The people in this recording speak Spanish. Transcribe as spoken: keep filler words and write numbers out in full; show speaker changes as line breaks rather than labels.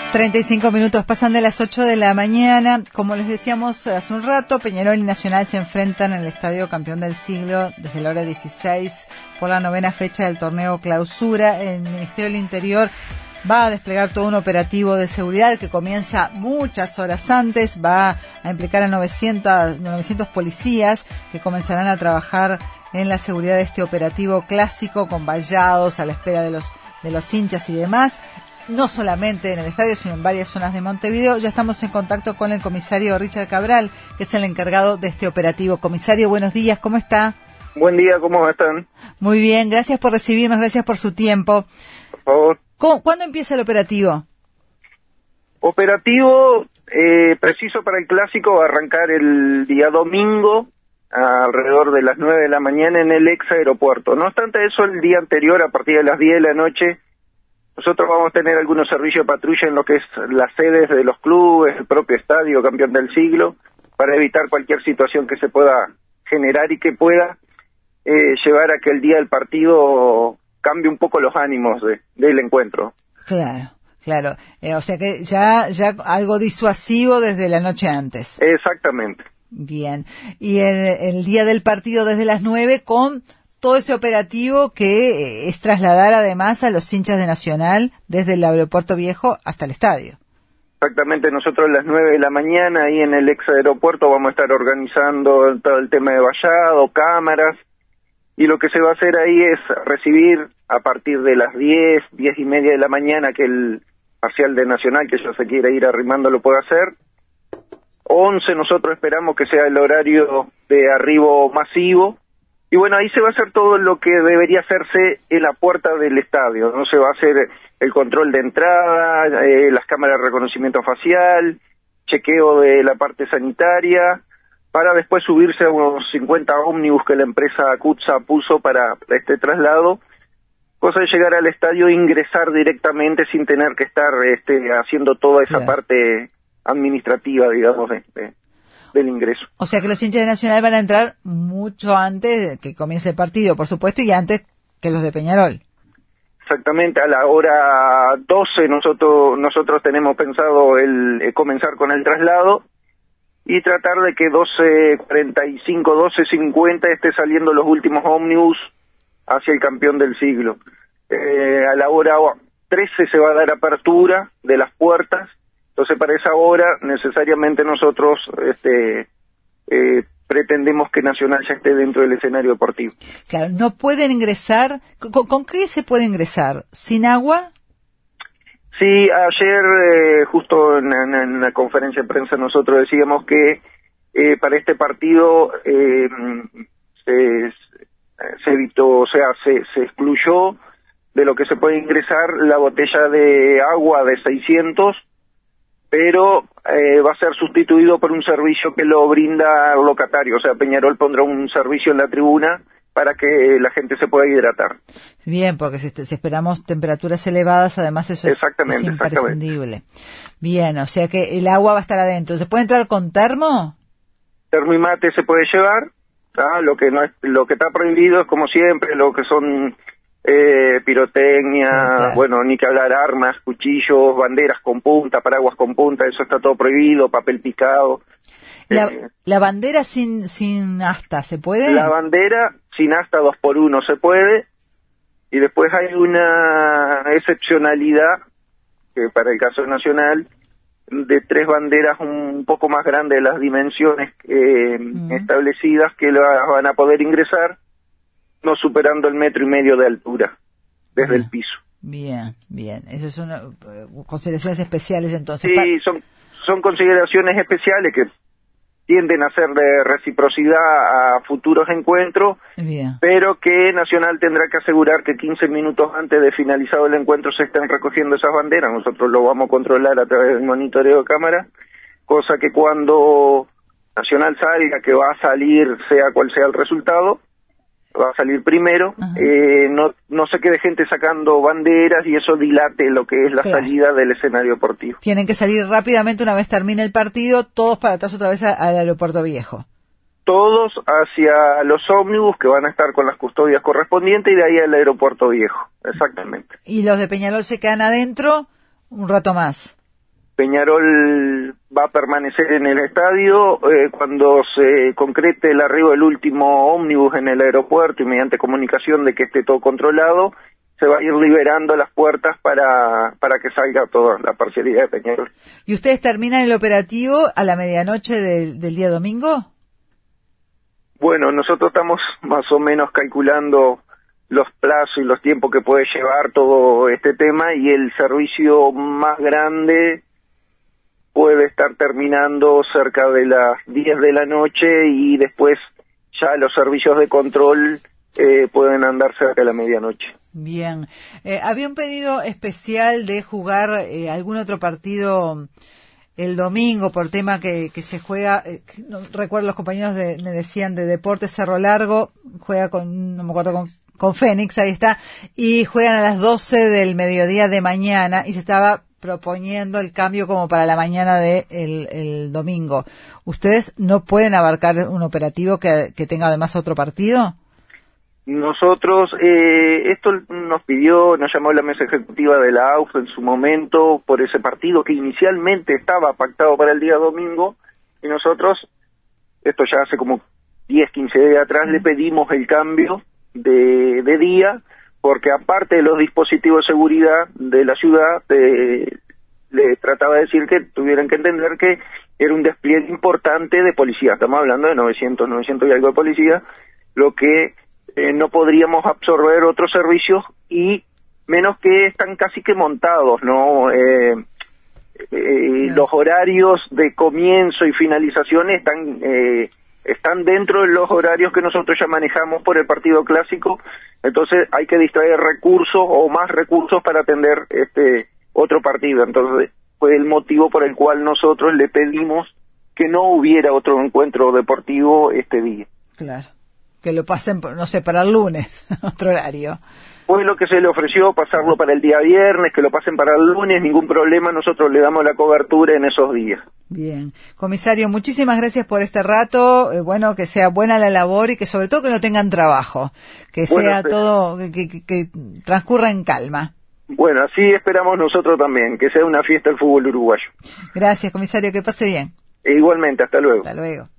treinta y cinco minutos pasan de las ocho de la mañana. Como les decíamos hace un rato, Peñarol y Nacional se enfrentan en el Estadio Campeón del Siglo desde la hora dieciséis por la novena fecha del torneo Clausura. El Ministerio del Interior va a desplegar todo un operativo de seguridad que comienza muchas horas antes. Va a implicar a novecientos, novecientos policías que comenzarán a trabajar en la seguridad de este operativo clásico, con vallados a la espera de los, de los hinchas y demás. No solamente en el estadio, sino en varias zonas de Montevideo. Ya estamos en contacto con el comisario Richard Cabral, que es el encargado de este operativo. Comisario, buenos días, ¿cómo está?
Buen día, ¿cómo están?
Muy bien, gracias por recibirnos, gracias por su tiempo.
Por favor.
¿Cómo, ¿Cuándo empieza el operativo?
Operativo eh, preciso para el clásico va a arrancar el día domingo, alrededor de las nueve de la mañana en el ex aeropuerto. No obstante eso, el día anterior, a partir de las diez de la noche, nosotros vamos a tener algunos servicios de patrulla en lo que es las sedes de los clubes, el propio estadio Campeón del Siglo, para evitar cualquier situación que se pueda generar y que pueda eh, llevar a que el día del partido cambie un poco los ánimos de, del encuentro.
Claro, claro. Eh, o sea que ya, ya algo disuasivo desde la noche antes.
Exactamente.
Bien. Y el, el día del partido desde las nueve con todo ese operativo que es trasladar además a los hinchas de Nacional desde el aeropuerto viejo hasta el estadio.
Exactamente, nosotros a las nueve de la mañana ahí en el ex aeropuerto vamos a estar organizando todo el tema de vallado, cámaras, y lo que se va a hacer ahí es recibir a partir de las diez, diez y media de la mañana, que el parcial de Nacional, que ya se quiere ir arrimando, lo puede hacer. once nosotros esperamos que sea el horario de arribo masivo. Y bueno, ahí se va a hacer todo lo que debería hacerse en la puerta del estadio, ¿no? Se va a hacer el control de entrada, eh, las cámaras de reconocimiento facial, chequeo de la parte sanitaria, para después subirse a unos cincuenta ómnibus que la empresa CUTSA puso para este traslado, cosa de llegar al estadio e ingresar directamente sin tener que estar este, haciendo toda esa claro. parte administrativa, digamos, de, de del ingreso.
O sea que los hinchas de Nacional van a entrar mucho antes de que comience el partido, por supuesto, y antes que los de Peñarol.
Exactamente, a la hora doce nosotros nosotros tenemos pensado el eh, comenzar con el traslado y tratar de que doce cuarenta y cinco, doce cincuenta esté saliendo los últimos ómnibus hacia el Campeón del Siglo. Eh, a la hora trece se va a dar apertura de las puertas. Entonces, para esa hora, necesariamente nosotros este, eh, pretendemos que Nacional ya esté dentro del escenario deportivo.
Claro, no pueden ingresar. ¿Con, con qué se puede ingresar? ¿Sin agua?
Sí, ayer, eh, justo en, en, en la conferencia de prensa, nosotros decíamos que eh, para este partido eh, se, se evitó, o sea, se, se excluyó de lo que se puede ingresar la botella de agua de seiscientos, pero eh, va a ser sustituido por un servicio que lo brinda el locatario, o sea, Peñarol pondrá un servicio en la tribuna para que la gente se pueda hidratar.
Bien, porque si, si esperamos temperaturas elevadas, además eso es, es imprescindible. Bien, o sea que el agua va a estar adentro. ¿Se puede entrar con termo?
Termo y mate se puede llevar, ¿tá? Lo que no es, lo que está prohibido es, como siempre, lo que son Eh, pirotecnia, sí, claro. Bueno, ni que hablar, armas, cuchillos, banderas con punta, paraguas con punta, eso está todo prohibido, papel picado.
La,
eh,
la bandera sin sin asta, ¿se puede?
La bandera sin asta dos por uno se puede, y después hay una excepcionalidad, que para el caso nacional, de tres banderas un poco más grandes de las dimensiones eh, mm. establecidas, que la van a poder ingresar, no superando el metro y medio de altura desde bien, el piso.
Bien, bien. Eso son uh, consideraciones especiales entonces.
Sí, pa- son son consideraciones especiales que tienden a ser de reciprocidad a futuros encuentros, bien, pero que Nacional tendrá que asegurar que quince minutos antes de finalizado el encuentro se estén recogiendo esas banderas. Nosotros lo vamos a controlar a través del monitoreo de cámara, cosa que cuando Nacional salga, que va a salir sea cual sea el resultado, va a salir primero, eh, no no se quede gente sacando banderas y eso dilate lo que es la claro. salida del escenario deportivo.
Tienen que salir rápidamente una vez termine el partido, todos para atrás otra vez a, al aeropuerto viejo.
Todos hacia los ómnibus que van a estar con las custodias correspondientes y de ahí al aeropuerto viejo, exactamente.
¿Y los de Peñarol se quedan adentro un rato más?
Peñarol va a permanecer en el estadio. Eh, cuando se concrete el arribo del último ómnibus en el aeropuerto y mediante comunicación de que esté todo controlado, se va a ir liberando las puertas para, para que salga toda la parcialidad de Peñarol.
¿Y ustedes terminan el operativo a la medianoche del, del día domingo?
Bueno, nosotros estamos más o menos calculando los plazos y los tiempos que puede llevar todo este tema, y el servicio más grande puede estar terminando cerca de las diez de la noche, y después ya los servicios de control eh, pueden andar cerca de la medianoche.
Bien. Eh, había un pedido especial de jugar eh, algún otro partido el domingo por tema que, que se juega, eh, no recuerdo, los compañeros de, me decían de Deportes Cerro Largo, juega con, no me acuerdo, con, con Fénix, ahí está, y juegan a las doce del mediodía de mañana, y se estaba proponiendo el cambio como para la mañana de el, el domingo. ¿Ustedes no pueden abarcar un operativo que, que tenga además otro partido?
Nosotros, eh, esto nos pidió, nos llamó la mesa ejecutiva de la A U F en su momento por ese partido que inicialmente estaba pactado para el día domingo, y nosotros, esto ya hace como diez, quince días atrás, sí, le pedimos el cambio de, de día, porque aparte de los dispositivos de seguridad de la ciudad, eh, le trataba de decir que tuvieran que entender que era un despliegue importante de policía. Estamos hablando de novecientos, novecientos y algo de policía, lo que eh, no podríamos absorber otros servicios, y menos que están casi que montados, ¿no? Eh, eh, los horarios de comienzo y finalización están eh, están dentro de los horarios que nosotros ya manejamos por el partido clásico. Entonces hay que distraer recursos o más recursos para atender este otro partido. Entonces fue el motivo por el cual nosotros le pedimos que no hubiera otro encuentro deportivo este día.
Claro, que lo pasen, no sé, para el lunes, otro horario.
Fue lo que se le ofreció, pasarlo para el día viernes, que lo pasen para el lunes, ningún problema, nosotros le damos la cobertura en esos días.
Bien. Comisario, muchísimas gracias por este rato, eh, bueno, que sea buena la labor y que sobre todo que no tengan trabajo, que bueno, sea todo, que, que, que transcurra en calma.
Bueno, así esperamos nosotros también, que sea una fiesta el fútbol uruguayo.
Gracias, comisario, que pase bien.
E igualmente, hasta luego.
Hasta luego.